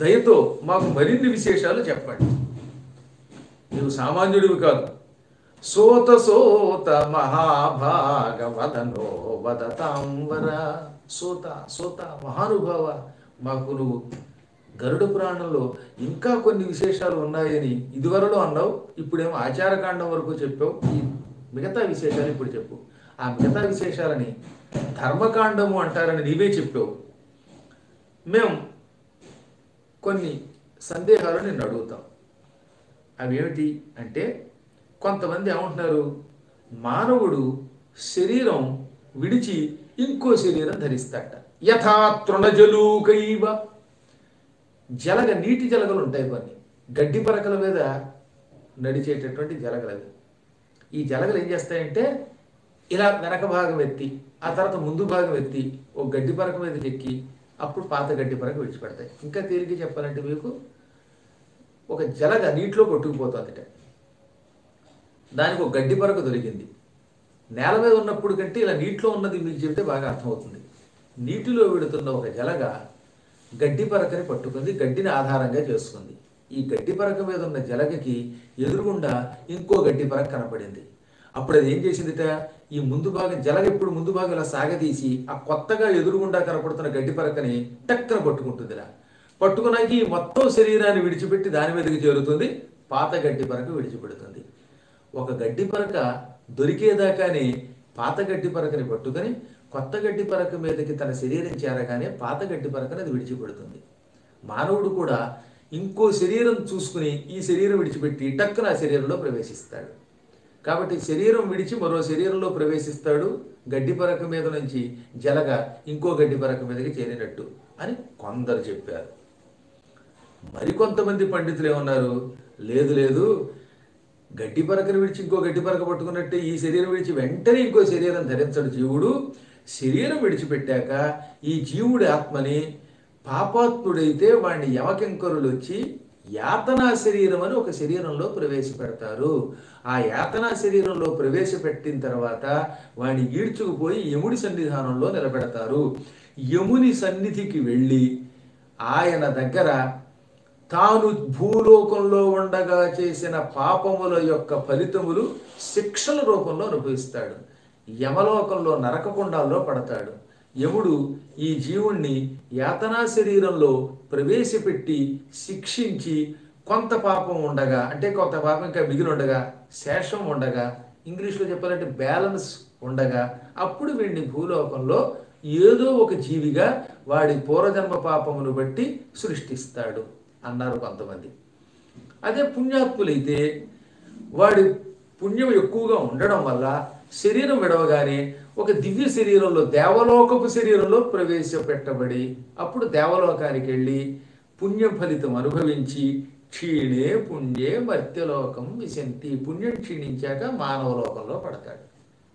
దయతో మాకు మరిన్ని విశేషాలు చెప్పండి. నీవు సామాన్యుడివి కాదు. సోత సోత మహాభాగవదనో వదతాంబర. సోత సోత మహానుభావ, మాకు నువ్వు గరుడ పురాణంలో ఇంకా కొన్ని విశేషాలు ఉన్నాయని ఇదివరలో అన్నావు, ఇప్పుడేమో ఆచారకాండం వరకు చెప్పావు. ఈ మిగతా విశేషాలు ఇప్పుడు చెప్పు. ఆ మిగతా విశేషాలని ధర్మకాండము అంటారని నీవే చెప్పావు. మేము కొన్ని సందేహాలు నిన్ను అడుగుతాం. అవి ఏమిటి అంటే, కొంతమంది ఏమంటున్నారు, మానవుడు శరీరం విడిచి ఇంకో శరీరం ధరిస్తాట. యథా తృణజలూకైవ. జలగ, నీటి జలగలు ఉంటాయి కొన్ని, గడ్డి పరకల మీద నడిచేటటువంటి జలగలవి. ఈ జలగలు ఏం చేస్తాయంటే, ఇలా వెనక భాగం ఎత్తి ఆ తర్వాత ముందు భాగం ఎత్తి ఒక గడ్డి పరక మీదకి ఎక్కి అప్పుడు పాత గడ్డి పరక విడిచిపెడతాయి. ఇంకా తేలిక చెప్పాలంటే, మీకు ఒక జలగ నీటిలో కొట్టుకుపోతుందట, దానికి ఒక గడ్డి పరక దొరికింది. నేల మీద ఉన్నప్పుడు కంటే ఇలా నీటిలో ఉన్నది మీకు చెబితే బాగా అర్థమవుతుంది. నీటిలో విడుతున్న ఒక జలగ గడ్డి పరకని పట్టుకుంది, గడ్డిని ఆధారంగా చేసుకుంది. ఈ గడ్డి పరక మీద ఉన్న జలగకి ఎదురుగుండా ఇంకో గడ్డి పరక కనపడింది. అప్పుడు అది ఏం చేసిందిట, ఈ ముందు భాగం జలగ ఎప్పుడు ముందు భాగం ఇలా సాగదీసి ఆ కొత్తగా ఎదురుగుండా కనపడుతున్న గడ్డి పరకని టక్కన పట్టుకుంటుందిలా. పట్టుకున్నాక ఈ మొత్తం శరీరాన్ని విడిచిపెట్టి దాని మీదకి చేరుతుంది, పాత గడ్డి పరక విడిచిపెడుతుంది. ఒక గడ్డి పరక దొరికేదాకానే పాత గడ్డి పరకని పట్టుకొని కొత్త గడ్డి పరక మీదకి తన శరీరం చేరగానే పాత గడ్డి పరకని అది విడిచిపెడుతుంది. మానవుడు కూడా ఇంకో శరీరం చూసుకుని ఈ శరీరం విడిచిపెట్టి టక్కున ఆ శరీరంలో ప్రవేశిస్తాడు. కాబట్టి శరీరం విడిచి మరో శరీరంలో ప్రవేశిస్తాడు. గడ్డి పరక మీద నుంచి జలగ ఇంకో గడ్డి పరక మీదకి చేరినట్టు అని కొందరు చెప్పారు. మరికొంతమంది పండితులు ఏమన్నారు, లేదు లేదు, గడ్డి పరకను విడిచి ఇంకో గడ్డి పరక పట్టుకున్నట్టే ఈ శరీరం విడిచి వెంటనే ఇంకో శరీరం ధరించడు జీవుడు. శరీరం విడిచిపెట్టాక ఈ జీవుడి ఆత్మని, పాపాత్ముడైతే వాడిని యమకింకరులు వచ్చి యాతనా శరీరం అని ఒక శరీరంలో ప్రవేశపెడతారు. ఆ యాతనా శరీరంలో ప్రవేశపెట్టిన తర్వాత వాడిని ఈడ్చుకుపోయి యముడి సన్నిధానంలో నిలబెడతారు. యముని సన్నిధికి వెళ్ళి ఆయన దగ్గర తాను భూలోకంలో ఉండగా చేసిన పాపముల యొక్క ఫలితములు శిక్షల రూపంలో అనుభవిస్తాడు. యమలోకంలో నరకకుండాల్లో పడతాడు. యముడు ఈ జీవుణ్ణి యాతనా శరీరంలో ప్రవేశపెట్టి శిక్షించి కొంత పాపం ఉండగా, అంటే కొంత పాపం ఇంకా మిగిలి ఉండగా, శేషం ఉండగా, ఇంగ్లీష్లో చెప్పాలంటే బ్యాలెన్స్ ఉండగా, అప్పుడు వీడిని భూలోకంలో ఏదో ఒక జీవిగా వాడి పూర్వజన్మ పాపమును బట్టి సృష్టిస్తాడు అన్నారు కొంతమంది. అదే పుణ్యాత్ములైతే వాడి పుణ్యం ఎక్కువగా ఉండడం వల్ల శరీరం విడవగానే ఒక దివ్య శరీరంలో, దేవలోకపు శరీరంలో ప్రవేశపెట్టబడి అప్పుడు దేవలోకానికి వెళ్ళి పుణ్యం ఫలితం అనుభవించి క్షీణే పుణ్యే మర్త్యలోకం విశంతి, పుణ్యం క్షీణించాక మానవలోకంలో పడతాడు.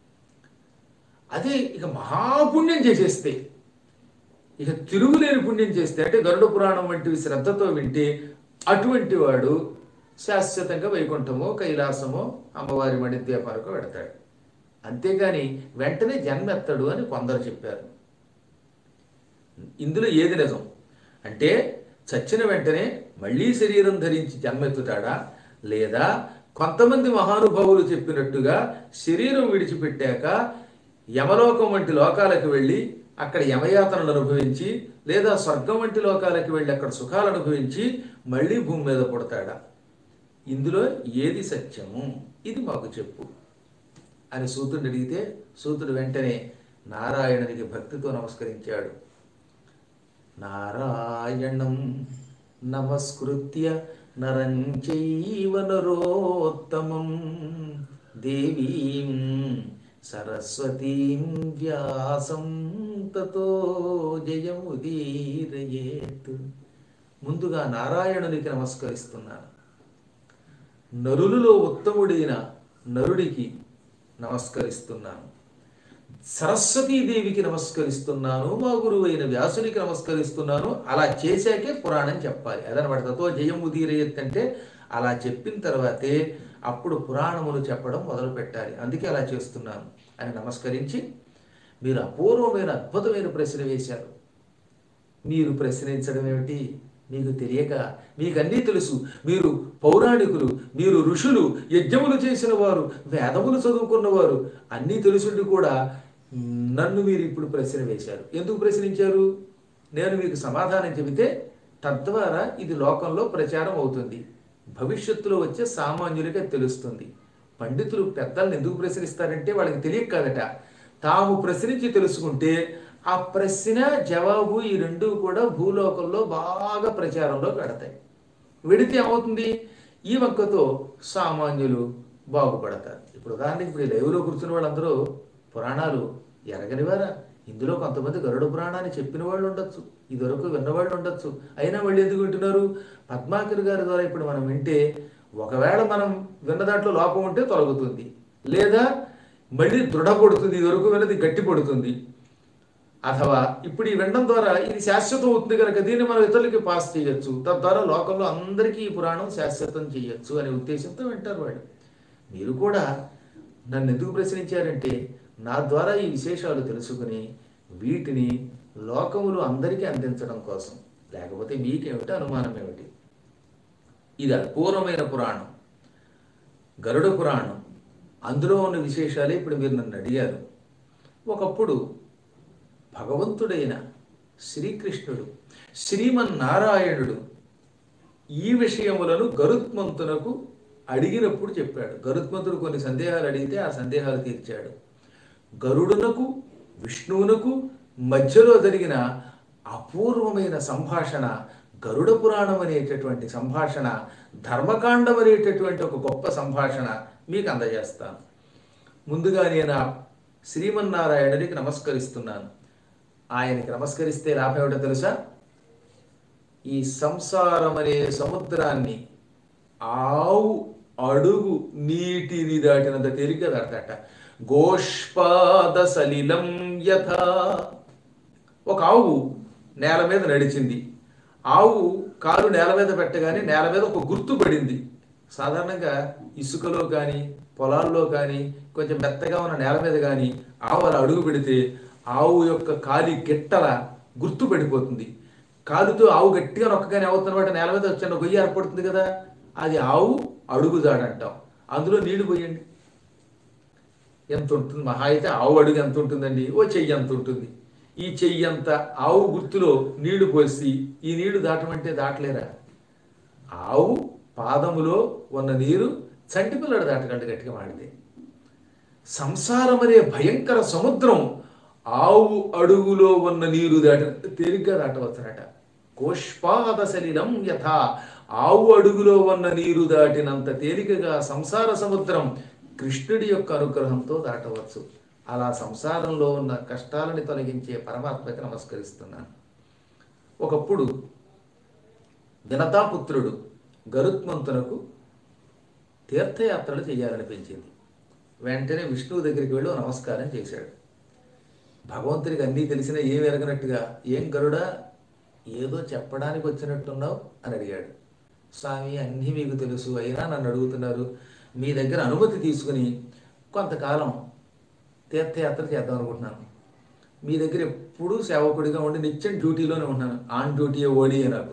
అదే ఇక మహాపుణ్యం చేసేస్తే, ఇక తిరుగులేని పుణ్యం చేస్తే, అంటే గరుడ పురాణం వంటివి శ్రద్ధతో వింటే అటువంటి వాడు శాశ్వతంగా వైకుంఠమో కైలాసమో అమ్మవారి మణిద్వీపాలకు పెడతాడు. అంతేగాని వెంటనే జన్మెత్తడు అని కొందరు చెప్పారు. ఇందులో ఏది నిజం అంటే, చచ్చిన వెంటనే మళ్ళీ శరీరం ధరించి జన్మెత్తుతాడా, లేదా కొంతమంది మహానుభావులు చెప్పినట్టుగా శరీరం విడిచిపెట్టాక యమలోకం వంటి లోకాలకు వెళ్ళి అక్కడ యమయాతనలు అనుభవించి, లేదా స్వర్గం వంటి లోకాలకు వెళ్ళి అక్కడ సుఖాలు అనుభవించి మళ్ళీ భూమి మీద పుడతాడా, ఇందులో ఏది సత్యము, ఇది మాకు చెప్పు అని సూతుడిని అడిగితే సూతుడు వెంటనే నారాయణునికి భక్తితో నమస్కరించాడు. నారాయణం నమస్కృత్య నరం చైవ నరోత్తమం దేవీం సరస్వతీం వ్యాసం తతో జయముదీరయేత్. ముందుగా నారాయణునికి నమస్కరిస్తున్నాను. నరులలో ఉత్తముడైన నరుడికి నమస్కరిస్తున్నాను. సరస్వతీదేవికి నమస్కరిస్తున్నాను. మా గురువు అయిన వ్యాసునికి నమస్కరిస్తున్నాను. అలా చేశాకే పురాణం చెప్పాలి. అదనమాట తతో జయం ఉదీరయత్ అంటే అలా చెప్పిన తర్వాతే అప్పుడు పురాణములు చెప్పడం మొదలు పెట్టాలి. అందుకే అలా చేస్తున్నాను అని నమస్కరించి, మీరు అపూర్వమైన అద్భుతమైన ప్రశ్న వేశారు. మీరు ప్రశ్నించడం ఏమిటి, మీకు తెలియక, మీకన్నీ తెలుసు, మీరు పౌరాణికులు, మీరు ఋషులు, యజ్ఞములు చేసిన వారు, వేదములు చదువుకున్నవారు, అన్నీ తెలుసుండి కూడా నన్ను మీరు ఇప్పుడు ప్రశ్న వేశారు. ఎందుకు ప్రశ్నించారు? నేను మీకు సమాధానం చెబితే తద్వారా ఇది లోకంలో ప్రచారం అవుతుంది, భవిష్యత్తులో వచ్చే సామాన్యులకే తెలుస్తుంది. పండితులు పెద్దలను ఎందుకు ప్రశ్నిస్తారంటే వాళ్ళకి తెలియక కాదట, తాము ప్రశ్నించి తెలుసుకుంటే ఆ ప్రశ్న జవాబు ఈ రెండూ కూడా భూలోకంలో బాగా ప్రచారంలో పెడతాయి. వెడితే ఏమవుతుంది? ఈ వంకతో సామాన్యులు బాగుపడతారు. ఇప్పుడు ఉదాహరణకి ఇప్పుడు ఈ లైవ్లో కూర్చున్న వాళ్ళందరూ పురాణాలు ఎరగనివారా? ఇందులో కొంతమంది గరుడ పురాణాన్ని చెప్పిన వాళ్ళు ఉండొచ్చు, ఇదివరకు విన్నవాళ్ళు ఉండొచ్చు, అయినా వాళ్ళు ఎందుకు వింటున్నారు? పద్మాకర్ గారి ద్వారా ఇప్పుడు మనం వింటే ఒకవేళ మనం విన్న దాంట్లో లోపం ఉంటే తొలగుతుంది, లేదా మళ్ళీ దృఢపడుతుంది, ఇదివరకు విన్నది గట్టి పడుతుంది. అథవా ఇప్పుడు ఈ వినడం ద్వారా ఇది శాశ్వతం అవుతుంది కనుక దీన్ని మనం ఇతరులకి పాస్ చేయొచ్చు, తద్వారా లోకంలో అందరికీ ఈ పురాణం శాశ్వతం చేయొచ్చు అనే ఉద్దేశంతో వింటారు వాళ్ళు. మీరు కూడా నన్ను ఎందుకు ప్రశ్నించారంటే నా ద్వారా ఈ విశేషాలు తెలుసుకుని వీటిని లోకములు అందరికీ అందించడం కోసం. లేకపోతే మీకేమిటి అనుమానం ఏమిటి? ఇది అపూర్వమైన పురాణం, గరుడ పురాణం. అందులో ఉన్న విశేషాలే ఇప్పుడు మీరు నన్ను అడిగారు. ఒకప్పుడు భగవంతుడైన శ్రీకృష్ణుడు, శ్రీమన్నారాయణుడు ఈ విషయములను గరుత్మంతునకు అడిగినప్పుడు చెప్పాడు. గరుత్మంతుడు కొన్ని సందేహాలు అడిగితే ఆ సందేహాలు తీర్చాడు. గరుడునకు విష్ణువునకు మధ్యలో జరిగిన అపూర్వమైన సంభాషణ గరుడ పురాణం అనేటటువంటి సంభాషణ, ధర్మకాండం అనేటటువంటి ఒక గొప్ప సంభాషణ మీకు అందజేస్తాను. ముందుగా నేను శ్రీమన్నారాయణుడికి నమస్కరిస్తున్నాను. ఆయనకి నమస్కరిస్తే లాభం ఏమిటో తెలుసా? ఈ సంసారం అనే సముద్రాన్ని ఆవు అడుగు నీటిని దాటినంత తేలిగ్గా దాటట. గోష్పాద సలిలం యథ. ఒక ఆవు నేల మీద నడిచింది. ఆవు కాలు నేల మీద పెట్టగానే నేల మీద ఒక గుర్తు పడింది. సాధారణంగా ఇసుకలో కానీ పొలాల్లో కానీ కొంచెం మెత్తగా ఉన్న నేల మీద కానీ ఆవు అలా అడుగు పెడితే ఆవు యొక్క కాలి గిట్టల గుర్తు పడిపోతుంది. కాలుతో ఆవు గట్టిగా నొక్కగానే అవుతున్నమాట నేల మీద వచ్చిన గొయ్యి ఏర్పడుతుంది కదా, అది ఆవు అడుగుదాడంటాం. అందులో నీళ్లు పోయండి, ఎంత ఉంటుంది? మహా అయితే ఆవు అడుగు ఎంత ఉంటుందండి? ఓ చెయ్యి ఎంత ఉంటుంది. ఈ చెయ్యి అంత ఆవు గుర్తులో నీళ్లు పోసి ఈ నీళ్లు దాటమంటే దాటలేరా? ఆవు పాదములో ఉన్న నీరు చంటి పిల్లడు దాటకండి గట్టిగా మాడితే. సంసారం అనే భయంకర సముద్రం ఆవు అడుగులో ఉన్న నీరు తేలిగ్గా దాటవచ్చునట. కోష్పాద సలిలం యథ. ఆవు అడుగులో ఉన్న నీరు దాటినంత తేలికగా సంసార సముద్రం కృష్ణుడి యొక్క అనుగ్రహంతో దాటవచ్చు. అలా సంసారంలో ఉన్న కష్టాలని తొలగించే పరమాత్మకి నమస్కరిస్తున్నాను. ఒకప్పుడు జనతాపుత్రుడు గరుత్మంతునకు తీర్థయాత్రలు చేయాలనిపించింది. వెంటనే విష్ణువు దగ్గరికి వెళ్ళి నమస్కారం చేశాడు. భగవంతుడికి అన్నీ తెలిసినా ఏం ఎరగనట్టుగా, ఏం గరుడా ఏదో చెప్పడానికి వచ్చినట్టున్నావు అని అడిగాడు. స్వామి అన్నీ మీకు తెలుసు, అయినా నన్ను అడుగుతున్నారు. మీ దగ్గర అనుమతి తీసుకుని కొంతకాలం తీర్థయాత్ర చేద్దాం అనుకుంటున్నాను. మీ దగ్గర ఎప్పుడూ సేవకుడిగా ఉండి నిత్యం డ్యూటీలోనే ఉంటున్నాను. ఆన్ డ్యూటీయే ఓడియే నాకు.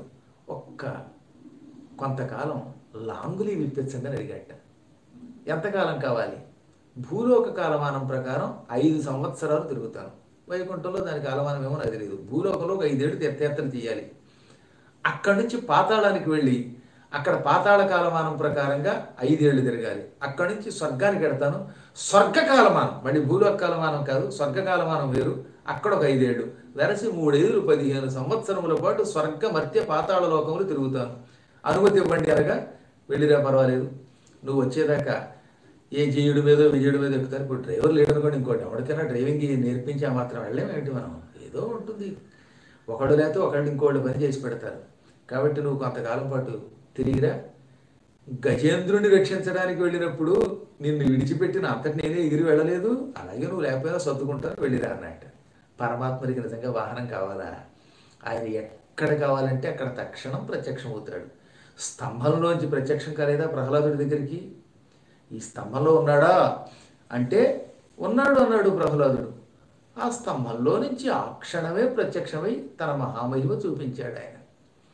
కొంతకాలం లాంగ్ లీవ్ ఇప్పించండి అని అడిగాట. ఎంతకాలం కావాలి? భూలోక కాలమానం ప్రకారం 5 సంవత్సరాలు తిరుగుతాను. వైకుంఠంలో దాని కాలమానం ఏమో నాకు తెలియదు. భూలోకంలో ఒక 5 ఏళ్ళు తీర్థయాత్రలు చేయాలి. అక్కడి నుంచి పాతాళానికి వెళ్ళి అక్కడ పాతాళ కాలమానం ప్రకారంగా 5 ఏళ్ళు తిరగాలి. అక్కడి నుంచి స్వర్గానికి వెడతాను. స్వర్గకాలమానం, మళ్ళీ భూలోక కాలమానం కాదు, స్వర్గకాలమానం వేరు. అక్కడ ఒక 5 ఏళ్ళు వెరసి 3 ఏళ్ళు 15 సంవత్సరముల పాటు స్వర్గ మర్త్య పాతాళ లోకములు తిరుగుతాను. అనుమతి ఇవ్వండి అనగా, వెళ్ళిరా పర్వాలేదు, నువ్వు వచ్చేదాకా ఏ జయుడి మీదో విజయుడి మీద ఎక్కుతారు. ఇప్పుడు డ్రైవర్ లేడనుకోండి, ఇంకోటి ఎవరికైనా డ్రైవింగ్ నేర్పించి ఆ మాత్రం వెళ్ళేమేంటి మనం? ఏదో ఉంటుంది, ఒకళ్ళు లేకపోతే ఒకళ్ళు ఇంకోళ్ళు పని చేసి పెడతారు. కాబట్టి నువ్వు కొంతకాలం పాటు తిరిగిరా. గజేంద్రుని రక్షించడానికి వెళ్ళినప్పుడు నిన్ను విడిచిపెట్టిన అంతటి నేనే ఎగిరి వెళ్ళలేదు, అలాగే నువ్వు లేకపోయినా సర్దుకుంటాను, వెళ్ళిరా అన్నట్ట. పరమాత్మరికి నిజంగా వాహనం కావాలా? ఆయన ఎక్కడ కావాలంటే అక్కడ తక్షణం ప్రత్యక్షం అవుతాడు. స్తంభంలోంచి ప్రత్యక్షం కాలేదా ప్రహ్లాదుడి దగ్గరికి? ఈ స్తంభంలో ఉన్నాడా అంటే ఉన్నాడు అన్నాడు ప్రహ్లాదుడు. ఆ స్తంభంలో నుంచి ఆ క్షణమే ప్రత్యక్షమై తన మహామహిమ చూపించాడు ఆయన.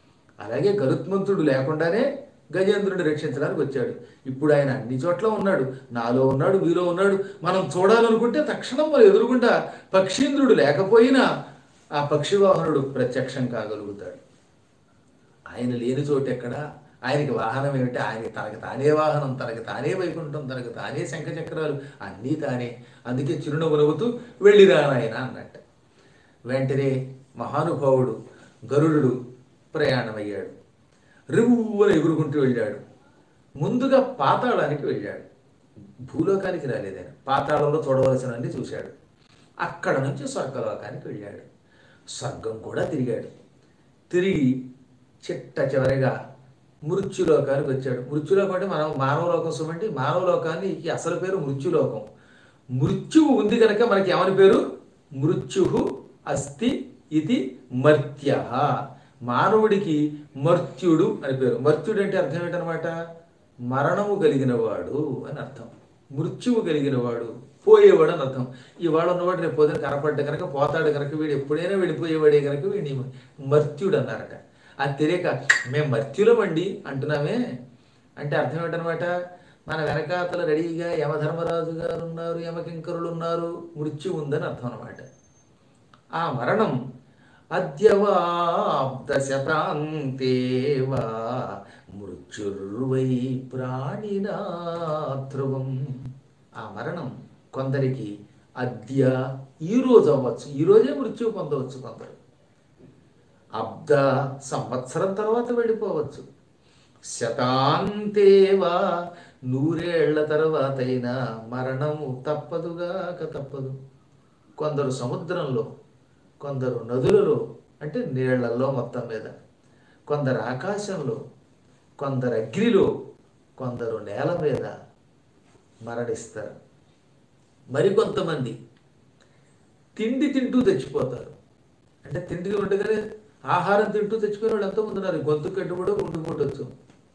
అలాగే గరుత్మంతుడు లేకుండానే గజేంద్రుడిని రక్షించడానికి వచ్చాడు. ఇప్పుడు ఆయన అన్ని చోట్ల ఉన్నాడు, నాలో ఉన్నాడు, మీలో ఉన్నాడు. మనం చూడాలనుకుంటే తక్షణం మనం ఎదురుగుండా పక్షీంద్రుడు లేకపోయినా ఆ పక్షివాహనుడు ప్రత్యక్షం కాగలుగుతాడు. ఆయన లేని చోటు ఎక్కడ? ఆయనకి వాహనం ఏమిటి? ఆయన తనకి తానే వాహనం, తనకి తానే వైకుంఠం, తనకి తానే శంఖచక్రాలు, అన్నీ తానే. అందుకే చిరునవ్వు నవ్వుతూ వెళ్ళిరా నాయన అన్నట్ట. వెంటనే మహానుభావుడు గరుడు ప్రయాణమయ్యాడు. రివ్వున ఎగురుకుంటూ వెళ్ళాడు. ముందుగా పాతాళానికి వెళ్ళాడు. భూలోకానికి రాలేదాయన. పాతాళంలో చూడవలసినవన్నీ చూశాడు. అక్కడ నుంచి స్వర్గలోకానికి వెళ్ళాడు. స్వర్గం కూడా తిరిగాడు. తిరిగి చిట్ట చివరిగా మృత్యులోకానికి వచ్చాడు. మృత్యులోకం అంటే మనం మానవలోకం సుమండి. మానవలోకానికి అసలు పేరు మృత్యులోకం. మృత్యువు ఉంది కనుక మనకి ఏమని పేరు? మృత్యు అస్తి ఇది మర్త్య. మానవుడికి మర్త్యుడు అని పేరు. మర్త్యుడు అంటే అర్థం ఏంటనమాట? మరణము కలిగినవాడు అని అర్థం. మృత్యువు కలిగినవాడు, పోయేవాడు అని అర్థం. ఇవాళ ఉన్నవాడు రేపు పొద్దున కనపడ్డ కనుక పోతాడు కనుక వీడు ఎప్పుడైనా వెళ్ళిపోయేవాడే కనుక వీడిని మర్త్యుడు అన్నారట. అది తెలియక మేము మర్త్యులమండి అంటున్నామే అంటే అర్థం ఏంటనమాట? మన వెనకాతల రెడీగా యమధర్మరాజు గారు ఉన్నారు, యమకింకరులు ఉన్నారు, మృత్యు ఉందని అర్థం అనమాట. ఆ మరణం అద్యవాబ్దశతాంతేవా మృత్యుర్వై ప్రాణినా ధ్రువం. ఆ మరణం కొందరికి అద్య ఈరోజు అవ్వచ్చు, ఈరోజే మృత్యువు పొందవచ్చు. కొందరు అబ్ద సంవత్సరం తర్వాత వెళ్ళిపోవచ్చు. శతాంతేవా 100 ఏళ్ల తర్వాతైనా మరణము తప్పదుగాక తప్పదు. కొందరు సముద్రంలో, కొందరు నదులలో అంటే నీళ్లలో మొత్తం మీద, కొందరు ఆకాశంలో, కొందరు అగ్నిలో, కొందరు నేల మీద మరణిస్తారు. మరికొంతమంది తిండి తింటూ తెచ్చిపోతారు. అంటే తిండి ఉండగానే ఆహారం తింటూ తెచ్చిపోయిన వాళ్ళు ఎంతోమంది ఉన్నారు. గొంతు కట్టు కూడా ఉండిపోవచ్చు.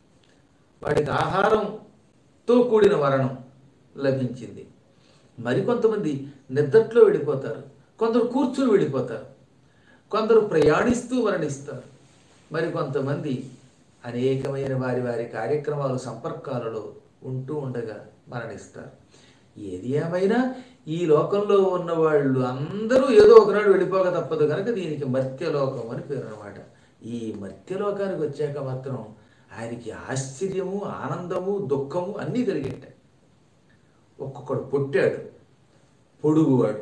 వాడికి ఆహారంతో కూడిన మరణం లభించింది. మరికొంతమంది నిద్రలో వెళ్ళిపోతారు, కొందరు కూర్చుని వెళ్ళిపోతారు, కొందరు ప్రయాణిస్తూ మరణిస్తారు. మరికొంతమంది అనేకమైన వారి వారి కార్యక్రమాలు సంపర్కాలలో ఉంటూ ఉండగా మరణిస్తారు. ఏది ఏమైనా ఈ లోకంలో ఉన్న వాళ్ళు అందరూ ఏదో ఒకనాడు వెళ్ళిపోక తప్పదు కనుక దీనికి మర్త్యలోకం అని పేరు అనమాట. ఈ మర్త్యలోకానికి వచ్చాక మాత్రం ఆయనకి ఆశ్చర్యము, ఆనందము, దుఃఖము అన్నీ కలిగేటాయి. ఒక్కొక్కడు పుట్టాడు, పొడుగువాడు,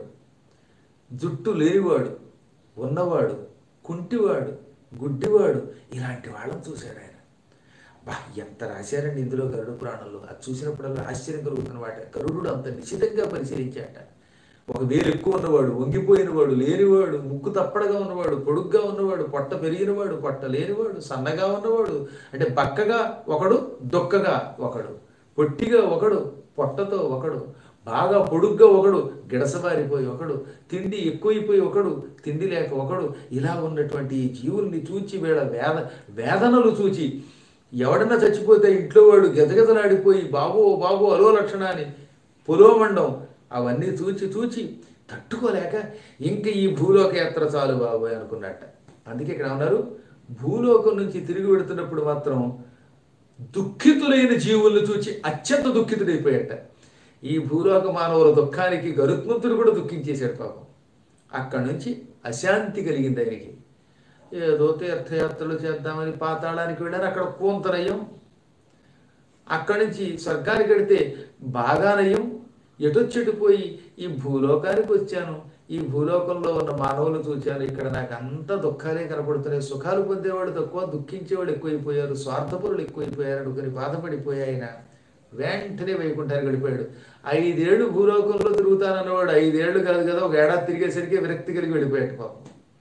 జుట్టు లేనివాడు, ఉన్నవాడు, కుంటివాడు, గుడ్డివాడు, ఇలాంటి వాళ్ళని చూశాడు ఆయన. బా ఎంత రాశారండి ఇందులో గరుడ పురాణంలో. అది చూసినప్పుడల్లా ఆశ్చర్యం కలుగుతున్నమాట. గరుడు అంత నిశ్చితంగా పరిశీలించాట. ఒక వేలు ఎక్కువ ఉన్నవాడు, వంగిపోయినవాడు, లేనివాడు, ముక్కు తప్పడగా ఉన్నవాడు, పొడుగ్గా ఉన్నవాడు, పొట్ట పెరిగినవాడు, పొట్ట లేనివాడు, సన్నగా ఉన్నవాడు, అంటే బక్కగా ఒకడు, దొక్కగా ఒకడు, పొట్టిగా ఒకడు, పొట్టతో ఒకడు, బాగా పొడుగ్గా ఒకడు, గిడసబారిపోయి ఒకడు, తిండి ఎక్కువైపోయి ఒకడు, తిండి లేక ఒకడు, ఇలా ఉన్నటువంటి ఈ జీవుల్ని చూచి వీళ్ళ వేదనలు చూచి ఎవడన్నా చచ్చిపోతే ఇంట్లో వాడు గెజగెజలాడిపోయి బాబో బాబో అలో లక్షణాన్ని పులోమండం అవన్నీ చూచి చూచి తట్టుకోలేక ఇంక ఈ భూలోక యాత్ర చాలు బాబోయ్ అనుకున్నట్ట. అందుకే ఇక్కడ ఉన్నారు, భూలోకం నుంచి తిరిగి వెడుతున్నప్పుడు మాత్రం దుఃఖితులైన జీవులను చూచి అత్యంత దుఃఖితుడైపోయాట. ఈ భూలోక మానవుల దుఃఖానికి గరుత్మంతుడు కూడా దుఃఖించేశాడు పాపం. అక్కడి నుంచి అశాంతి కలిగింది ఆయనకి. ఏదో తీర్థయాత్రలు చేద్దామని పాతాళానికి వెళ్ళారు, అక్కడ కోంతనయ్యం. అక్కడి నుంచి స్వర్గానికి వెడితే బాగానయ్యం. ఎటొచ్చెటిపోయి ఈ భూలోకానికి వచ్చాను, ఈ భూలోకంలో ఉన్న మానవులు చూచాను, ఇక్కడ నాకు అంత దుఃఖాలే కనపడుతున్నాయి. సుఖాలు పొందేవాడు తక్కువ, దుఃఖించేవాడు ఎక్కువైపోయారు, స్వార్థపరులు ఎక్కువైపోయారు అనుకుని బాధపడిపోయాయన. వెంటనే వైకుంఠానికి వెళ్ళిపోయాడు. 5 ఏళ్ళు భూలోకంలో తిరుగుతానన్నవాడు 5 ఏళ్ళు కాదు కదా, ఒక ఏడాది తిరిగేసరికి విరక్తి కలిగి వెళ్ళిపోయాడు పాపం.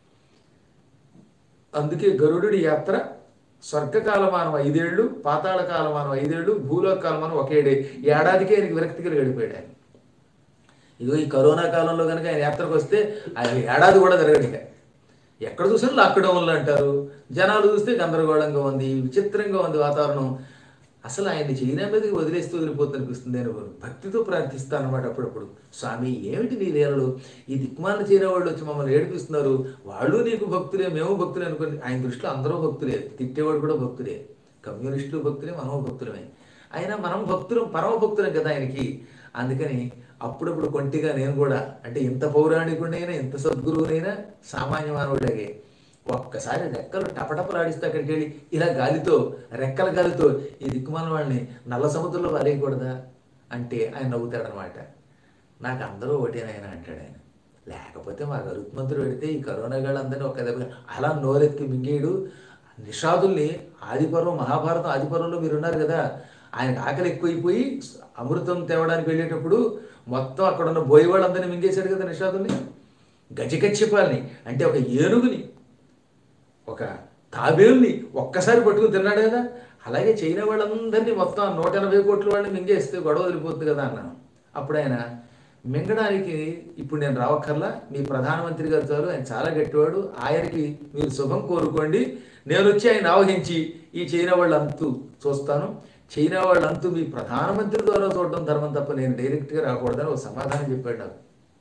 అందుకే గరుడు యాత్ర స్వర్గకాలమానం 5 ఏళ్ళు, పాతాళ కాలమానం 5 ఏళ్ళు, భూలోక కాలమానం 1 ఏడాదికే ఆయనకి విరక్తి కలిగి వెళ్ళిపోయాడు ఆయన. ఇదిగో ఈ కరోనా కాలంలో కనుక ఆయన యాత్రకు వస్తే ఆయన ఏడాది కూడా తిరగడిక. ఎక్కడ చూసినా లాక్డౌన్లు అంటారు, జనాలు చూస్తే గందరగోళంగా ఉంది, విచిత్రంగా ఉంది వాతావరణం. అసలు ఆయన్ని చైనా మీదకి వదిలేస్తూ వదిలిపోతుంది అనిపిస్తుంది. నేను భక్తితో ప్రార్థిస్తాను అనమాట అప్పుడప్పుడు. స్వామి ఏమిటి నీ లీలలు, ఈ దిక్మాల చైనా వాళ్ళు వచ్చి మమ్మల్ని ఏడిపిస్తున్నారు, వాళ్ళు నీకు భక్తులే మేము భక్తులే అనుకోండి. ఆయన దృష్టిలో అందరూ భక్తులే, తిట్టేవాడు కూడా భక్తులే, కమ్యూనిస్టులు భక్తులే, మనము భక్తులమే. అయినా మనం భక్తులం, పరమ భక్తులం కదా ఆయనకి. అందుకని అప్పుడప్పుడు కొంటిగా నేను కూడా, అంటే ఇంత పౌరాణికుడినైనా ఇంత సద్గురువునైనా సామాన్య మానవుడిలాగే ఒక్కసారి రెక్కలు టపటపలాడిస్తే అక్కడికి వెళ్ళి ఇలా గాలితో, రెక్కల గాలితో ఈ దిక్కుమాల వాళ్ళని నల్ల సముద్రంలో పారేయకూడదా అంటే ఆయన నవ్వుతాడనమాట. నాకు అందరూ ఒకటేనాయన అంటాడు ఆయన. లేకపోతే మా గరుత్మంతుడు పెడితే ఈ కరోనా గాళ్ళందరినీ ఒక్క దెబ్బ అలా నోరెత్తి మింగేడు. నిషాదుల్ని ఆదిపర్వం, మహాభారతం ఆదిపర్వంలో మీరు ఉన్నారు కదా, ఆయనకు ఆకలి ఎక్కువైపోయి అమృతం తేవడానికి వెళ్ళేటప్పుడు మొత్తం అక్కడ ఉన్న బోయి వాళ్ళందరినీ మింగేశాడు కదా నిషాదుల్ని. గజకచ్చిపాలని అంటే ఒక ఏనుగుని, ఒక తాబేలుని ఒక్కసారి పట్టుకుని తిన్నాడు కదా. అలాగే చైనా వాళ్ళందరినీ మొత్తం 180 కోట్ల వాళ్ళని మింగేస్తే గొడవ వదిలిపోతుంది కదా అన్నాను. అప్పుడు ఆయన మింగడానికి ఇప్పుడు నేను రావక్కర్లా, మీ ప్రధానమంత్రి గారు చాలు, ఆయన చాలా గట్టివాడు, ఆయనకి మీరు శుభం కోరుకోండి, నేను వచ్చి ఆయన ఆవహించి ఈ చైనా వాళ్ళ అంతు చూస్తాను, చైనా వాళ్ళ అంతు మీ ప్రధానమంత్రి ద్వారా చూడడం ధర్మం తప్ప నేను డైరెక్ట్గా రాకూడదని ఒక సమాధానం చెప్పాడు నాకు.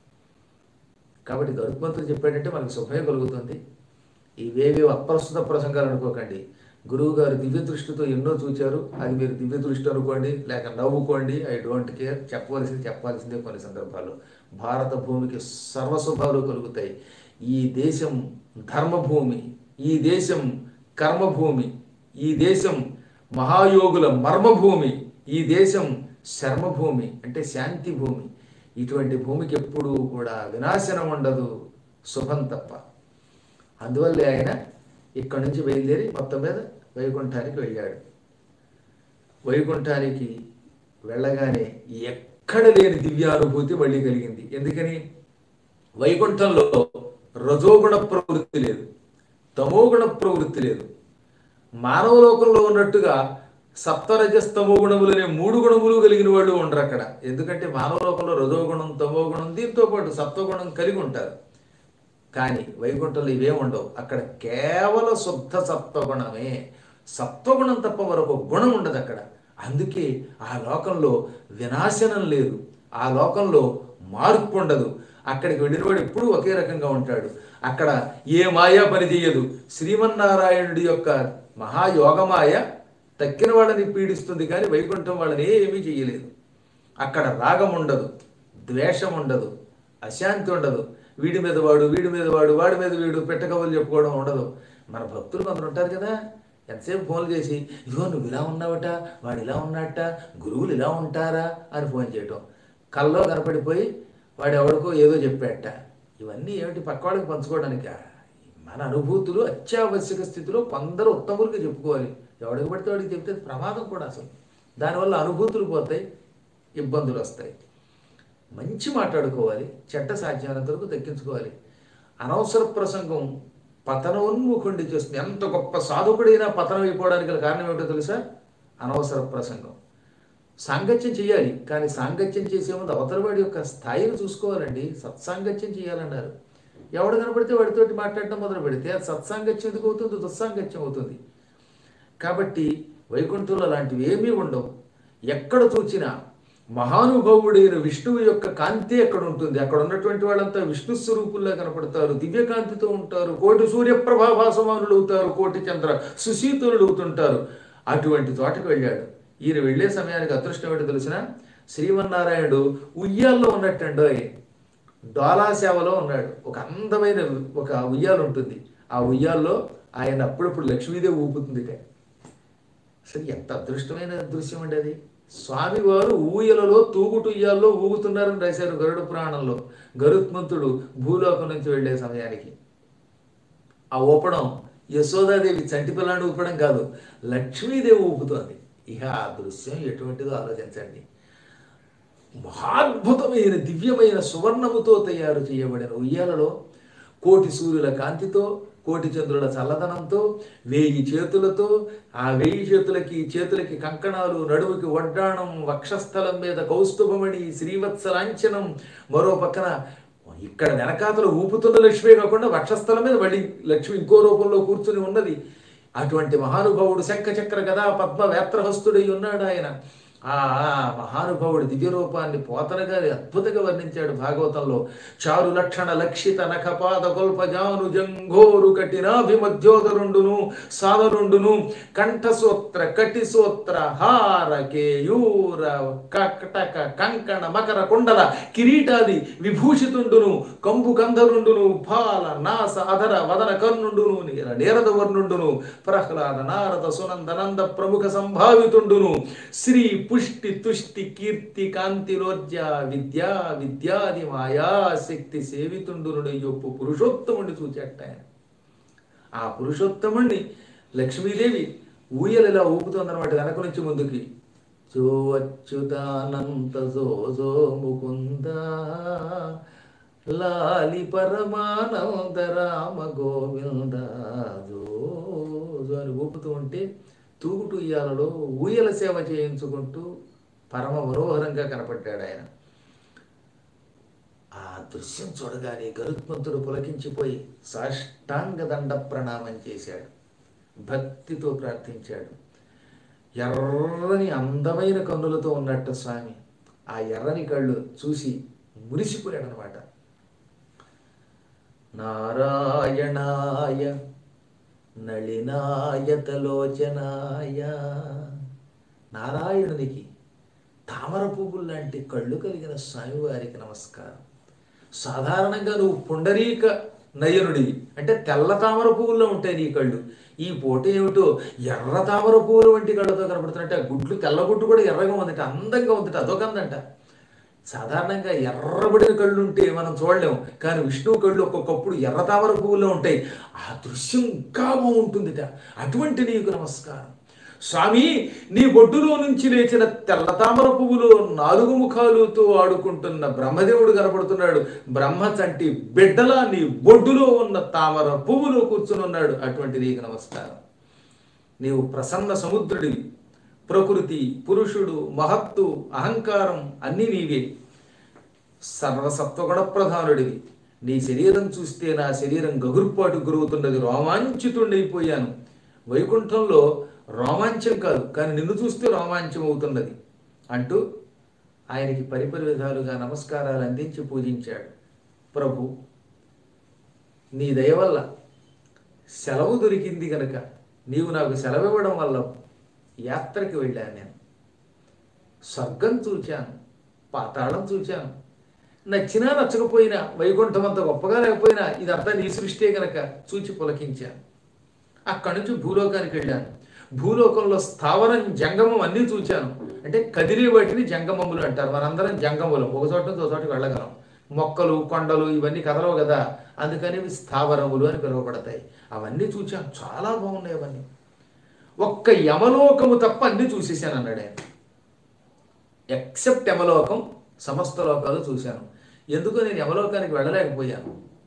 కాబట్టి గరుత్మంతుడు చెప్పాడంటే మనకు శుభమే కలుగుతుంది. ఇవేవి అప్రస్తుత ప్రసంగాలు అనుకోకండి. గురువు గారు దివ్య దృష్టితో ఎన్నో చూచారు, అది మీరు దివ్య దృష్టి అనుకోండి, లేక నవ్వుకోండి, ఐ డోంట్ కేర్. చెప్పాల్సిందే కొన్ని సందర్భాల్లో. భారత భూమికి సర్వశుభాలు కలుగుతాయి. ఈ దేశం ధర్మభూమి, ఈ దేశం కర్మభూమి, ఈ దేశం మహాయోగుల మర్మభూమి, ఈ దేశం శర్మభూమి అంటే శాంతి భూమి. ఇటువంటి భూమికి ఎప్పుడూ కూడా వినాశనం ఉండదు, శుభం తప్ప. అందువల్లే ఆయన ఇక్కడి నుంచి బయలుదేరి మొత్తం మీద వైకుంఠానికి వెళ్ళాడు. వైకుంఠానికి వెళ్ళగానే ఎక్కడ లేని దివ్యానుభూతి మళ్ళీ కలిగింది. ఎందుకని? వైకుంఠంలో రజోగుణ ప్రవృత్తి లేదు, తమోగుణ ప్రవృత్తి లేదు. మానవ లోకంలో ఉన్నట్టుగా సప్తరజస్తమో గుణములనే 3 గుణములు కలిగిన వాళ్ళు ఉండరు అక్కడ. ఎందుకంటే మానవ లోకంలో రజోగుణం, తమోగుణం, దీంతో పాటు సత్వగుణం కలిగి ఉంటారు. కానీ వైకుంఠంలో ఇవేం ఉండవు. అక్కడ కేవల శుద్ధ సత్వగుణమే, సత్వగుణం తప్ప మరొక గుణం ఉండదు అక్కడ. అందుకే ఆ లోకంలో వినాశనం లేదు, ఆ లోకంలో మార్పు ఉండదు. అక్కడికి వెళ్ళినవాడు ఎప్పుడూ ఒకే రకంగా ఉంటాడు. అక్కడ ఏ మాయా పని చేయదు. శ్రీమన్నారాయణుడి యొక్క మహాయోగమాయ తక్కిన వాళ్ళని పీడిస్తుంది, కానీ వైకుంఠం వాళ్ళని ఏమీ చేయలేదు. అక్కడ రాగం ఉండదు, ద్వేషం ఉండదు, అశాంతి ఉండదు. వీడి మీద వాడు, వీడి మీద వాడు, వాడి మీద వీడు పెట్టకవలు చెప్పుకోవడం ఉండదు. మన భక్తులు కొందరు ఉంటారు కదా, ఎంతసేపు ఫోన్లు చేసి ఇదిగో నువ్వు ఇలా ఉన్నావట, వాడు ఇలా ఉన్నట్ట, గురువులు ఇలా ఉంటారా అని ఫోన్ చేయటం, కల్లో కనపడిపోయి వాడు ఎవరికో ఏదో చెప్పాట. ఇవన్నీ ఏమిటి? పక్క వాళ్ళకి పంచుకోవడానిక? మన అనుభూతులు అత్యావశ్యక స్థితిలో కొందరు ఉత్తములకి చెప్పుకోవాలి. ఎవడికి పడితే వాడికి చెప్తే ప్రమాదం కూడా. అసలు దానివల్ల అనుభూతులు పోతాయి, ఇబ్బందులు వస్తాయి. మంచి మాట్లాడుకోవాలి, చెడ్డ సాధ్యమైనంత వరకు తగ్గించుకోవాలి. అనవసర ప్రసంగం పతనోన్ముఖుండి చేస్తుంది. ఎంత గొప్ప సాధకుడైనా పతనం అయిపోవడానికి గల కారణం ఏమిటో తెలుసా? అనవసర ప్రసంగం. సాంగత్యం చేయాలి, కానీ సాంగత్యం చేసే ముందు అవతలవాడి యొక్క స్థాయిని చూసుకోవాలండి. సత్సాంగత్యం చేయాలన్నారు. ఎవడు కనపడితే వాడితోటి మాట్లాడటం మొదలు పెడితే అది సత్సాంగత్యం ఎందుకు అవుతుంది? దుస్సాంగత్యం అవుతుంది. కాబట్టి వైకుంఠంలో అలాంటివి ఏమీ ఉండవు. ఎక్కడ చూచినా మహానుభావుడైన విష్ణువు యొక్క కాంతి అక్కడ ఉంటుంది. అక్కడ ఉన్నటువంటి వాళ్ళంతా విష్ణు స్వరూపుల్లా కనపడతారు, దివ్యకాంతితో ఉంటారు, కోటి సూర్యప్రభాభాసమానులు అవుతారు, కోటి చంద్ర సుశీతులు అవుతుంటారు. అటువంటి తోటకు వెళ్ళాడు. ఈయన వెళ్ళే సమయానికి అదృష్టం ఏంటో తెలిసిన, శ్రీమన్నారాయణుడు ఉయ్యాల్లో ఉన్నట్టండో, డోలా సేవలో ఉన్నాడు. ఒక అందమైన ఒక ఉయ్యాలు ఉంటుంది. ఆ ఉయ్యాల్లో ఆయన అప్పుడప్పుడు లక్ష్మీదేవి ఊపుతుంది. అసలు ఎంత అదృష్టమైన దృశ్యం అండి అది. స్వామివారు ఊయలలో తూగుటుయ్యాల్లో ఊగుతున్నారని రాశారు గరుడ పురాణంలో. గరుత్మంతుడు భూలోకం నుంచి వెళ్ళే సమయానికి ఆ ఊపడం యశోదాదేవి చంటి పిల్లాన్ని ఊపడం కాదు, లక్ష్మీదేవి ఊపుతోంది. ఇక ఆ దృశ్యం ఎటువంటిదో ఆలోచించండి. మహాద్భుతమైన దివ్యమైన సువర్ణముతో తయారు చేయబడిన ఉయ్యాలలో కోటి సూర్యుల కాంతితో, కోటి చంద్రుల చల్లదనంతో, 1000 చేతులతో, ఆ 1000 చేతులకి కంకణాలు, నడుముకి వడ్డాణం, వక్షస్థలం మీద కౌస్తుభమణి, శ్రీవత్సలాంఛనం, మరో పక్కన ఇక్కడ వెనకాతలు ఊపుతున్న లక్ష్మే కాకుండా వక్షస్థలం మీద మళ్ళీ లక్ష్మి ఇంకో రూపంలో కూర్చుని ఉన్నది. అటువంటి మహానుభావుడు శంఖచక్ర గదా పద్మ వేత్రహస్తుడై ఉన్నాడు ఆయన. ఆ మహానుభావుడి దివ్య రూపాన్ని పోతన గారి అద్భుతంగా వర్ణించాడు భాగవతంలో. చారు లక్షణ లక్షిత నఖపాద గొల్పజాను జంఘోరు కఠినాభిమధ్యోదరుండును సాదరుండును కంఠసూత్ర కటిసూత్ర హార కేయూర కటక కంకణ మకర కుండల కిరీటాది విభూషితుండును కంబు కంధరుండును పాల నాస అధర వదన కర్ణుండును నేరద వర్ణుండును ప్రహ్లాద నారద సునందనంద ప్రముఖ సంభావితుండును శ్రీ పుష్టి తుష్టి కీర్తి కాంతిలోర్జ విద్యా విద్యాది మాయా శక్తి సేవితుండునుడు యొప్పు పురుషోత్తముడిని చూచేట ఆయన. ఆ పురుషోత్తముణ్ణి లక్ష్మీదేవి ఊయలలా ఊపుతోందనమాట వెనక నుంచి ముందుకి. జో అచ్యుతానంత జో జో ముకుంద లాలి పరమానంద రామ గోవింద జో జో అని ఊపుతూ ఉంటే తూగుటు ఉయ్యాలలో ఊయల సేవ చేయించుకుంటూ పరమ మనోహరంగా కనపడ్డాడు ఆయన. ఆ దృశ్యం చూడగానే గరుత్మంతుడు పులకించిపోయి సాష్టాంగ దండ ప్రణామం చేశాడు, భక్తితో ప్రార్థించాడు. ఎర్రని అందమైన కన్నులతో ఉన్నట్టు స్వామి ఆ ఎర్రని కళ్ళు చూసి మురిసిపోయాడు అనమాట. నారాయణాయ నళినాయతలోచనాయ, నారాయణునికి తామర పువ్వులు లాంటి కళ్ళు కలిగిన స్వామివారికి నమస్కారం. సాధారణంగా నువ్వు పుండరీక నయనుడివి అంటే తెల్ల తామర పువ్వుల్లో ఉంటాయి నీ కళ్ళు. ఈ పూట ఏమిటో ఎర్ర తామర పువ్వులు వంటి కళ్ళతో కనపడుతున్నట్టు. ఆ గుడ్లు తెల్లగుడ్డు కూడా ఎర్రగా ఉందట, అందంగా ఉందట, అదొకందంట. సాధారణంగా ఎర్రబడిన కళ్ళు ఉంటే మనం చూడలేము, కానీ విష్ణువు కళ్ళు ఒక్కొక్కప్పుడు ఎర్ర తామర పువ్వుల్లో ఉంటాయి. ఆ దృశ్యం ఇంకా బాగుంటుందిట. అటువంటి నీకు నమస్కారం స్వామి. నీ బొడ్డులో నుంచి లేచిన తెల్ల తామర పువ్వులో 4 ముఖాలతో ఆడుకుంటున్న బ్రహ్మదేవుడు కనపడుతున్నాడు. బ్రహ్మ చంటి బిడ్డలా నీ బొడ్డులో ఉన్న తామర పువ్వులో కూర్చుని ఉన్నాడు. అటువంటి నీకు నమస్కారం. నీవు ప్రసన్న సముద్రుడివి. ప్రకృతి, పురుషుడు, మహత్తు, అహంకారం అన్నీ నీవే. సర్వసత్వగుణ ప్రధానుడివి. నీ శరీరం చూస్తే నా శరీరం గగుర్పాటు గురుగుతున్నది, రోమాంచితుడైపోయాను. వైకుంఠంలో రోమాంచం కాదు, కానీ నిన్ను చూస్తే రోమాంచం అవుతున్నది అంటూ ఆయనకి పరిపరి విధాలుగా నమస్కారాలు అందించి పూజించాడు. ప్రభు, నీ దయ వల్ల సెలవు దొరికింది కనుక నీవు నాకు సెలవు ఇవ్వడం వల్ల యాత్రకి వెళ్ళాను. నేను స్వర్గం చూచాను, పాతాళం చూచాను. నచ్చినా నచ్చకపోయినా, వైకుంఠం అంత గొప్పగా లేకపోయినా ఇదంతా నీ సృష్టియే కనుక చూచి పులకించాను. అక్కడి నుంచి భూలోకానికి వెళ్ళాను. భూలోకంలో స్థావరం జంగమం అన్నీ చూచాను. అంటే కదిలే వాటిని జంగమములు అంటారు. మనందరం జంగములు, ఒక చోట నుంచి ఒక చోటకి వెళ్ళగలం. మొక్కలు, కొండలు ఇవన్నీ కదలవు కదా, అందుకని ఇవి స్థావరములు అని పిలువబడతాయి. అవన్నీ చూచాను, చాలా బాగున్నాయి అవన్నీ. ఒక్క యమలోకము తప్ప అన్నీ చూసేసాను అన్నాడు ఆయన. ఎక్సెప్ట్ యమలోకం, సమస్త లోకాలు చూశాను. ఎందుకో నేను యమలోకానికి వెళ్ళలేకపోయాను.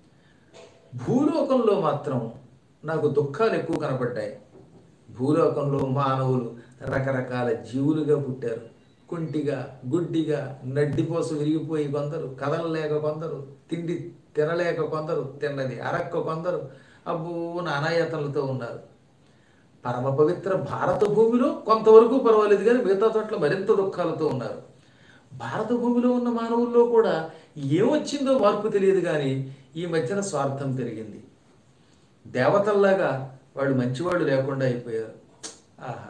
భూలోకంలో మాత్రం నాకు దుఃఖాలు ఎక్కువ కనపడ్డాయి. భూలోకంలో మానవులు రకరకాల జీవులుగా పుట్టారు. కుంటిగా, గుడ్డిగా, నడ్డిపోసు విరిగిపోయి కొందరు, కదలలేక కొందరు, తిండి తినలేక కొందరు, తిన్నది అరక్క కొందరు, అబ్బో నానాయాతనలతో ఉన్నారు. పరమ పవిత్ర భారత భూమిలో కొంతవరకు పర్వాలేదు, కానీ మిగతా చోట్ల మరింత దుఃఖాలతో ఉన్నారు. భారత భూమిలో ఉన్న మానవుల్లో కూడా ఏమొచ్చిందో మార్పు తెలియదు, కానీ ఈ మధ్యన స్వార్థం పెరిగింది. దేవతల్లాగా వాళ్ళు మంచివాళ్ళు లేకుండా అయిపోయారు. ఆహా,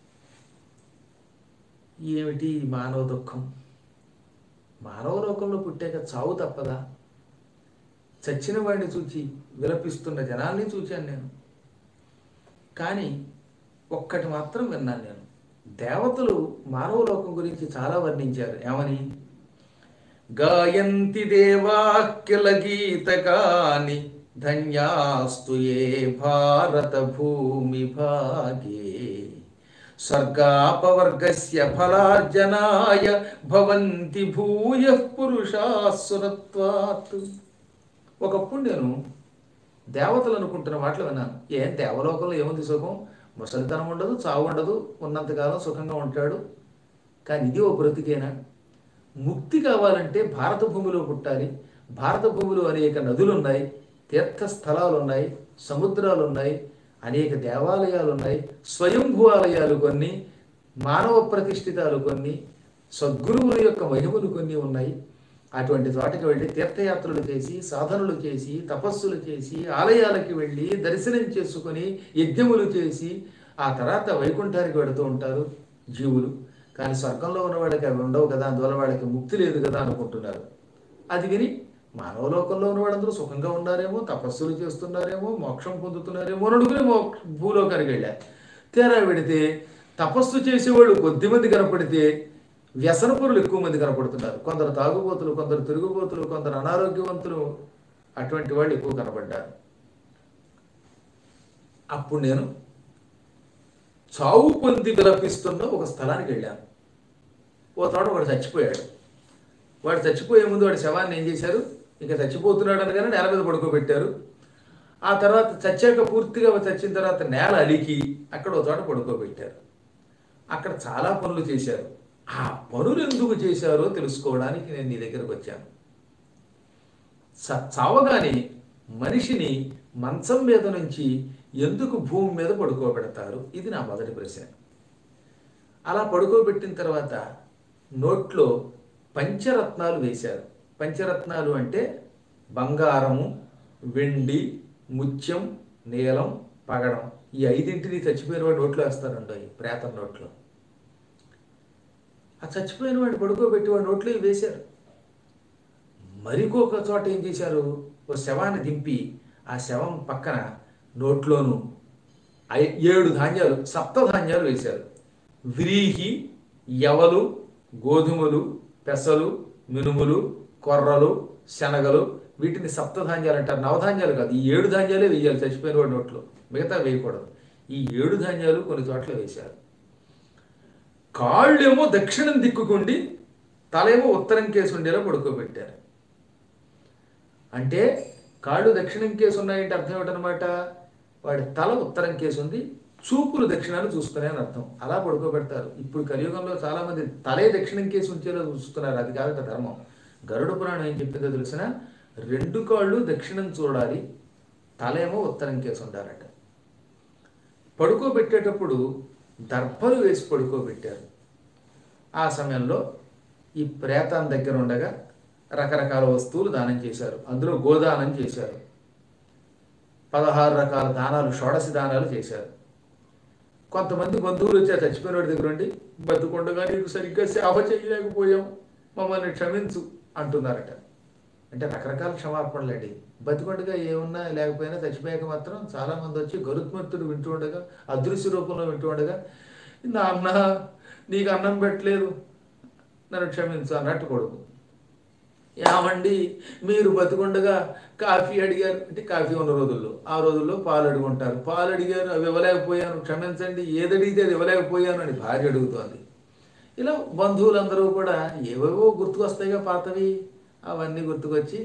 ఏమిటి మానవ దుఃఖం! మానవ లోకంలో పుట్టాక చావు తప్పదా? చచ్చిన వాడిని చూచి విలపిస్తున్న జనాల్ని చూచాను నేను. కానీ ఒక్కటి మాత్రం విన్నాను నేను. దేవతలు మానవ లోకం గురించి చాలా వర్ణించారు. ఏమని? గాయంతి దేవాఖ్యల గీతకాని ధన్యాస్తు ఏ భారత భూమి భాగే స్వర్గాపవర్గస్య ఫలార్జనాయ భవంతి భూయః పురుషాసురత్వాత్. ఒకప్పుడు నేను దేవతలు అనుకుంటున్న మాటలు విన్నాను. ఏం దేవలోకంలో ఏముంది సుఖం? ముసలితనం ఉండదు, చావు ఉండదు, ఉన్నంతకాలం సుఖంగా ఉంటాడు. కానీ ఇది ఓ బ్రతికేనా? ముక్తి కావాలంటే భారత భూమిలో పుట్టాలి. భారత భూమిలో అనేక నదులు ఉన్నాయి, తీర్థస్థలాలు ఉన్నాయి, సముద్రాలు ఉన్నాయి, అనేక దేవాలయాలు ఉన్నాయి, స్వయంభూ ఆలయాలు కొన్ని, మానవ ప్రతిష్ఠితాలు కొన్ని, సద్గురువుల యొక్క మహిమలు కొన్ని ఉన్నాయి. అటువంటి చోటకి వెళ్ళి తీర్థయాత్రలు చేసి, సాధనలు చేసి, తపస్సులు చేసి, ఆలయాలకి వెళ్ళి దర్శనం చేసుకొని, యజ్ఞములు చేసి ఆ తర్వాత వైకుంఠానికి వెళుతూ ఉంటారు జీవులు. కానీ స్వర్గంలో ఉన్న వాళ్ళకి అవి ఉండవు కదా, అందువల్ల వాళ్ళకి ముక్తి లేదు కదా అనుకుంటున్నారు. అది విని మానవలోకంలో ఉన్న వాళ్ళందరూ సుఖంగా ఉన్నారేమో, తపస్సులు చేస్తున్నారేమో, మోక్షం పొందుతున్నారేమో అని అనుకుని భూలోకానికి వెళ్ళారు. తీరా పెడితే తపస్సు చేసేవాళ్ళు కొద్దిమంది కనపడితే వ్యసనపరులు ఎక్కువ మంది కనపడుతున్నారు. కొందరు తాగుబోతులు, కొందరు తిరుగుబోతులు, కొందరు అనారోగ్యవంతులు, అటువంటి వాళ్ళు ఎక్కువ కనపడ్డారు. అప్పుడు నేను చావు పొంది విలపిస్తున్న ఒక స్థలానికి వెళ్ళాను. ఓ తోట వాడు చచ్చిపోయాడు. వాడు చచ్చిపోయే ముందు వాడి శవాన్ని ఏం చేశారు, ఇంకా చచ్చిపోతున్నాడు అనగానే నేల మీద పడుకోబెట్టారు. ఆ తర్వాత చచ్చాక పూర్తిగా చచ్చిన తర్వాత నేల అలికి అక్కడ ఒక చోట పడుకోబెట్టారు. అక్కడ చాలా పనులు చేశారు. ఆ పనులు ఎందుకు చేశారో తెలుసుకోవడానికి నేను నీ దగ్గరకు వచ్చాను. చావగానే మనిషిని మంచం మీద నుంచి ఎందుకు భూమి మీద పడుకోబెడతారు, ఇది నా మొదటి ప్రశ్న. అలా పడుకోబెట్టిన తర్వాత నోట్లో పంచరత్నాలు వేశారు. పంచరత్నాలు అంటే బంగారము, వెండి, ముత్యం, నీలం, పగడం. ఈ ఐదింటిని చచ్చిపోయిన వాడు నోట్లో వేస్తారండి, ప్రేతం నోట్లో. ఆ చచ్చిపోయిన వాడు పడుకోబెట్టి వాడు నోట్లో వేశారు. మరికొక చోట ఏం చేశారు, ఓ శవాన్ని దింపి ఆ శవం పక్కన నోట్లోను 7 ధాన్యాలు, సప్తధాన్యాలు వేశారు. వ్రీహి, యవలు, గోధుమలు, పెసలు, మినుములు, కొర్రలు, శనగలు, వీటిని సప్తధాన్యాలు అంటారు. నవధాన్యాలు కాదు, ఈ 7 ధాన్యాలే వేయాలి చచ్చిపోయిన వాడి నోట్లో, మిగతా వేయకూడదు. ఈ 7 ధాన్యాలు కొన్ని చోట్ల వేశారు. కాళ్ళేమో దక్షిణం దిక్కుకుండి తలేమో ఉత్తరం కేసు ఉండేలా పడుకోబెట్టారు. అంటే కాళ్ళు దక్షిణం కేసు ఉన్నాయంటే అర్థం ఏమిటనమాట, వాడి తల ఉత్తరం కేసు ఉంది, చూపులు దక్షిణాన్ని చూస్తున్నాయి అని అర్థం. అలా పడుకోబెడతారు. ఇప్పుడు కలియుగంలో చాలామంది తలే దక్షిణం కేసు ఉంచేలా చూస్తున్నారు. అది కాదు ధర్మం. గరుడ పురాణం ఏం చెప్పిందో తెలిసిన, 2 కాళ్ళు దక్షిణం చూడాలి, తలేమో ఉత్తరం కేసు ఉండాలట. పడుకోబెట్టేటప్పుడు దర్భలు వేసి పడుకోబెట్టారు. ఆ సమయంలో ఈ ప్రేతం దగ్గర ఉండగా రకరకాల వస్తువులు దానం చేశారు. అందులో గోదానం చేశారు. 16 రకాల దానాలు, షోడశి దానాలు చేశారు. కొంతమంది బంధువులు వచ్చి ఆ చచ్చిపోయిన వాడి దగ్గర ఉండి, బతుకుండగా నీకు సరిగ్గా సేవ చేయలేకపోయాం, మమ్మల్ని క్షమించు అంటున్నారట. అంటే రకరకాల క్షమాపణలు అండి. బతికొండగా ఏమున్నా లేకపోయినా చచ్చిపోయాక మాత్రం చాలామంది వచ్చి గరుత్మంతుడు వింటూ ఉండగా, అదృశ్య రూపంలో వింటూ ఉండగా, నా అన్న నీకు అన్నం పెట్టలేదు, నన్ను క్షమించు అన్నట్టు కొడుకు. ఏమండి మీరు బతికొండగా కాఫీ అడిగారు అంటే, కాఫీ ఉన్న రోజుల్లో, ఆ రోజుల్లో పాలు అడుగుంటారు, పాలు అడిగారు అవి ఇవ్వలేకపోయాను, క్షమించండి, ఏదడిగితే అది ఇవ్వలేకపోయాను అని భార్య అడుగుతోంది. ఇలా బంధువులందరూ కూడా ఏవేవో గుర్తుకొస్తాయిగా పాతవి, అవన్నీ గుర్తుకొచ్చి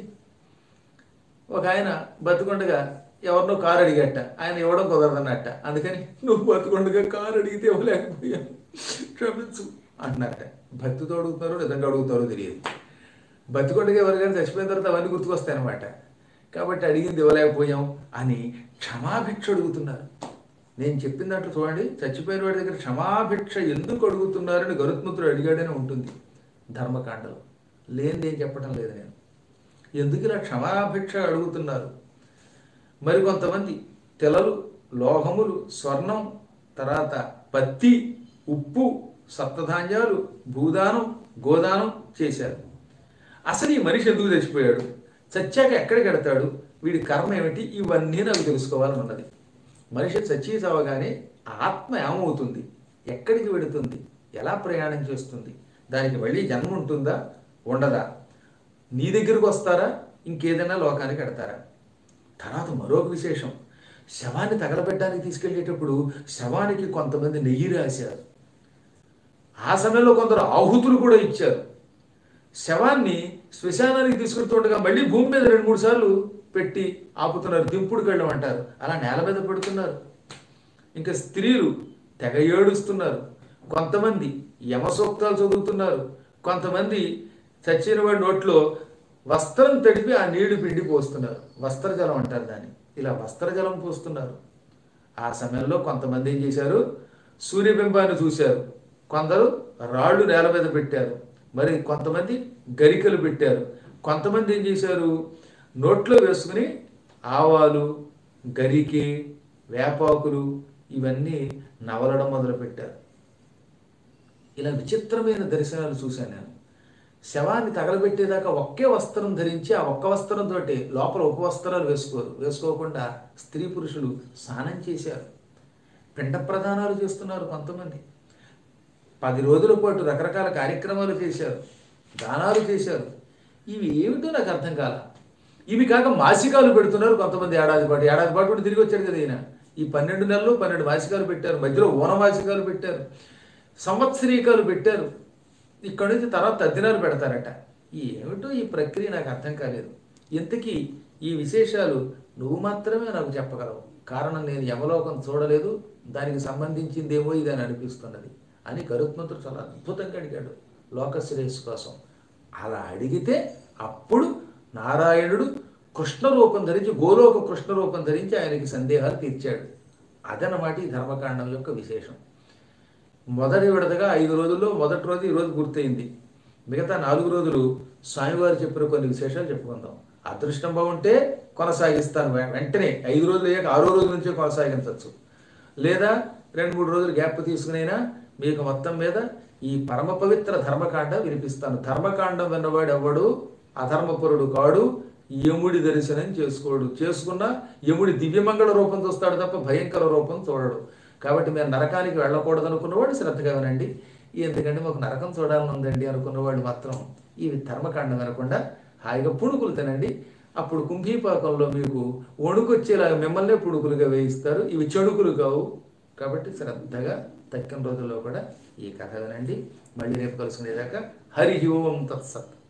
ఒక ఆయన బతికొండగా ఎవరినో కారు అడిగట, ఆయన ఇవ్వడం కుదరదన్నట్ట. అందుకని నువ్వు బతికొండగా కారు అడిగితే ఇవ్వలేకపోయాను, క్షమించు అంటున్నారట. భక్తితో అడుగుతారో నిజంగా అడుగుతారో తెలియదు. బతికొండగా ఎవరికైనా చచ్చిపోయిన తర్వాత అవన్నీ గుర్తుకొస్తాయి అన్నమాట. కాబట్టి అడిగింది ఇవ్వలేకపోయాం అని క్షమాభిక్ష అడుగుతున్నారు. నేను చెప్పిన దాంట్లో చూడండి, చచ్చిపోయిన వాడి దగ్గర క్షమాభిక్ష ఎందుకు అడుగుతున్నారని గరుత్మంతుడు అడిగాడనే ఉంటుంది ధర్మకాండలో. లేనిది ఏం చెప్పడం లేదు నేను. ఎందుకు ఇలా క్షమాభిక్ష అడుగుతున్నారు? మరికొంతమంది తెలలు, లోహములు, స్వర్ణం, తర్వాత పత్తి, ఉప్పు, సప్తధాన్యాలు, భూదానం, గోదానం చేశారు. అసలు ఈ మనిషి ఎందుకు చచ్చిపోయాడు, చచ్చాక ఎక్కడికి వెడతాడు, వీడి కర్మ ఏమిటి, ఇవన్నీ నాకు తెలుసుకోవాలని ఉన్నది. మనిషి చచ్చి చావగానే ఆత్మ ఏమవుతుంది, ఎక్కడికి వెడుతుంది, ఎలా ప్రయాణం చేస్తుంది, దానికి మళ్ళీ జన్మ ఉంటుందా ఉండదా, నీ దగ్గరకు వస్తారా, ఇంకేదైనా లోకానికి వెడతారా? తర్వాత మరొక విశేషం, శవాన్ని తగలబెట్టడానికి తీసుకెళ్ళేటప్పుడు శవానికి కొంతమంది నెయ్యి రాశారు. ఆ సమయంలో కొందరు ఆహుతులు కూడా ఇచ్చారు. శవాన్ని శ్మశానానికి తీసుకెళ్తుండగా మళ్ళీ భూమి మీద 2-3 సార్లు పెట్టి ఆపుతున్నారు. దింపుడు కళ్ళం అంటారు, అలా నేల మీద పెడుతున్నారు. ఇంకా స్త్రీలు తెగ ఏడుస్తున్నారు. కొంతమంది యమసూక్తాలు చదువుతున్నారు. కొంతమంది చచ్చిన వాడి నోట్లో వస్త్రం తడిపి ఆ నీళ్లు పిండి పోస్తున్నారు. వస్త్రజలం అంటారు దాన్ని. ఇలా వస్త్రజలం పోస్తున్నారు. ఆ సమయంలో కొంతమంది ఏం చేశారు, సూర్యబింబాన్ని చూశారు, కొందరు రాళ్ళు నేల మీద పెట్టారు, మరి కొంతమంది గరికలు పెట్టారు, కొంతమంది ఏం చేశారు, నోట్లో వేసుకుని ఆవాలు, గరికె, వేపాకులు ఇవన్నీ నవలడం మొదలుపెట్టారు. ఇలా విచిత్రమైన దర్శనాలు చూశాను నేను. శవాన్ని తగలబెట్టేదాకా ఒకే వస్త్రం ధరించి ఆ ఒక్క వస్త్రంతో లోపల ఉపవస్త్రాలు వేసుకోకుండా స్త్రీ పురుషులు స్నానం చేశారు. పిండ ప్రదానాలు చేస్తున్నారు కొంతమంది. 10 రోజుల పాటు రకరకాల కార్యక్రమాలు చేశారు, దానాలు చేశారు. ఇవి ఏమిటో నాకు అర్థం కాల. ఇవి కాక మాసికాలు పెడుతున్నారు కొంతమంది. ఏడాది పాటు కూడా తిరిగి వచ్చాడు కదా ఈయన. ఈ 12 నెలలు 12 మాసికాలు పెట్టారు, మధ్యలో ఓనమాసికాలు పెట్టారు, సంవత్సరీకాలు పెట్టారు. ఇక్కడ నుంచి తర్వాత తద్దినాలు పెడతారట. ఏమిటో ఈ ప్రక్రియ నాకు అర్థం కాలేదు. ఇంతకీ ఈ విశేషాలు నువ్వు మాత్రమే నాకు చెప్పగలవు. కారణం నేను యమలోకం చూడలేదు, దానికి సంబంధించిందేమో ఇది అని అనిపిస్తున్నది అని గరుత్మంతుడు చాలా అద్భుతంగా అడిగాడు లోకశ్రేయస్సు కోసం. అలా అడిగితే అప్పుడు నారాయణుడు కృష్ణ రూపం ధరించి, గోలోక కృష్ణ రూపం ధరించి ఆయనకి సందేహాలు తీర్చాడు. అదనమాట ఈ ధర్మకాండం యొక్క విశేషం. మొదటి విడతగా 5 రోజుల్లో మొదటి రోజు ఈరోజు పూర్తయింది. మిగతా 4 రోజులు స్వామివారు చెప్పిన కొన్ని విశేషాలు చెప్పుకుందాం. అదృష్టం బాగుంటే కొనసాగిస్తాను వెంటనే. 5 రోజులు అయ్యాక 6వ రోజు నుంచే కొనసాగించవచ్చు, లేదా 2-3 రోజులు గ్యాప్ తీసుకునైనా మీకు మొత్తం మీద ఈ పరమ పవిత్ర ధర్మకాండ వినిపిస్తాను. ధర్మకాండం విన్నవాడు ఎవడు అధర్మపురుడు కాడు, యముడి దర్శనం చేసుకోడు. చేసుకున్న యముడి దివ్యమంగళ రూపం చూస్తాడు తప్ప భయంకర రూపం చూడడు. కాబట్టి మీరు నరకానికి వెళ్ళకూడదు అనుకున్నవాడు శ్రద్ధగా వినండి. ఎందుకంటే మాకు నరకం చూడాలని ఉందండి అనుకున్నవాడు మాత్రం ఈ ధర్మకాండం వినకుండా హాయిగా పుణుకులు తినండి. అప్పుడు కుంభీపాకంలో మీకు వణుకొచ్చేలాగా మిమ్మల్నే పుణుకులుగా వేయిస్తారు. ఇవి చెడుకులు కావు. కాబట్టి శ్రద్ధగా తక్కిన రోజుల్లో కూడా ఈ కథ వినండి. మళ్ళీ రేపు కలుసుకునేదాకా హరి ఓం తత్సత్.